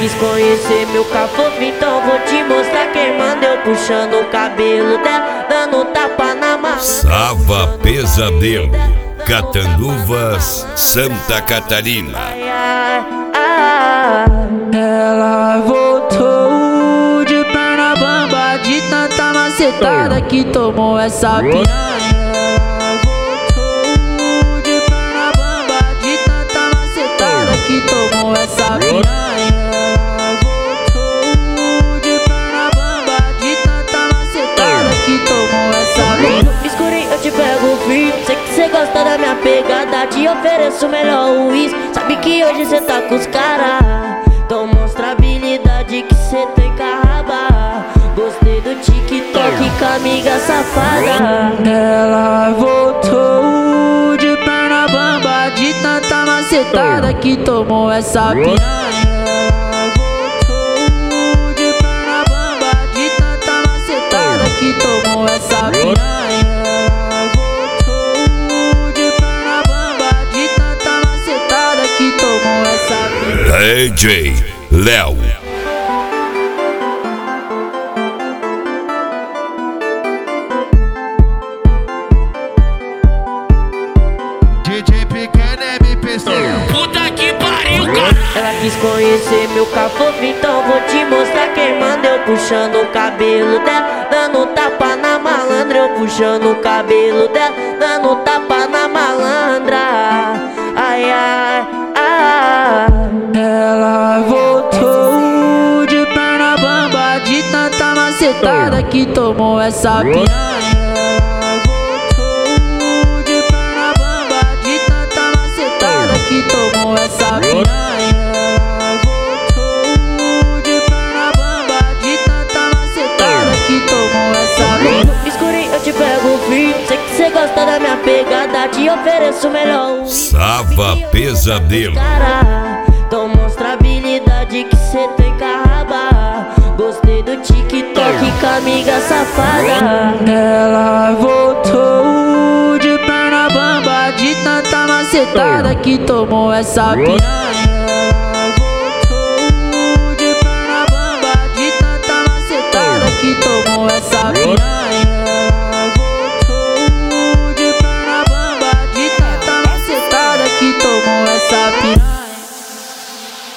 quis conhecer meu cafofo, então vou te mostrar queimando. Eu puxando o cabelo dela, dando tapa na mão. Sava Pesadelo, Catanduvas, Santa Catarina. Ela voltou de perna bamba, de tanta macetada que tomou essa piranha. Ela voltou de perna bamba, de tanta macetada que tomou essa piranha. Ela voltou de perna bamba, de tanta macetada que tomou essa piranha. No escurinho eu te pego frio, sei que cê gosta da minha pegada, te ofereço o melhor uísque. Sabe que hoje cê tá com os cara, então mostra a habilidade que cê tem com a raba. Gostei do TikTok com a amiga safada. Ela voltou de perna bamba, de tanta macetada que tomou essa piranha. Ela voltou de perna bamba, de tanta macetada que tomou essa piranha. Ela voltou de perna bamba, de tanta macetada que tomou essa piranha. DJ Léo. DJ Pequeno MPC. Puta que pariu, cara. Ela quis conhecer meu cafofo, então vou te mostrar queimando. Eu puxando o cabelo dela, dando tapa na malandra. Eu puxando o cabelo dela, dando tapa na malandra. Ai, ai, ai. Ela voltou de perna bamba, de tanta macetada que tomou essa piranha. Ela voltou de perna bamba, de tanta macetada que tomou essa piranha. Ela voltou de perna bamba, de tanta macetada que tomou essa piranha. No escurinho eu te pego frio, sei que cê gosta da minha pegada, te ofereço o melhor uísque. Sava Pesadelo. Então mostra a habilidade que cê tem com a raba. Gostei do TikTok com a amiga safada. Ela voltou de perna bamba, de tanta macetada que tomou essa piranha.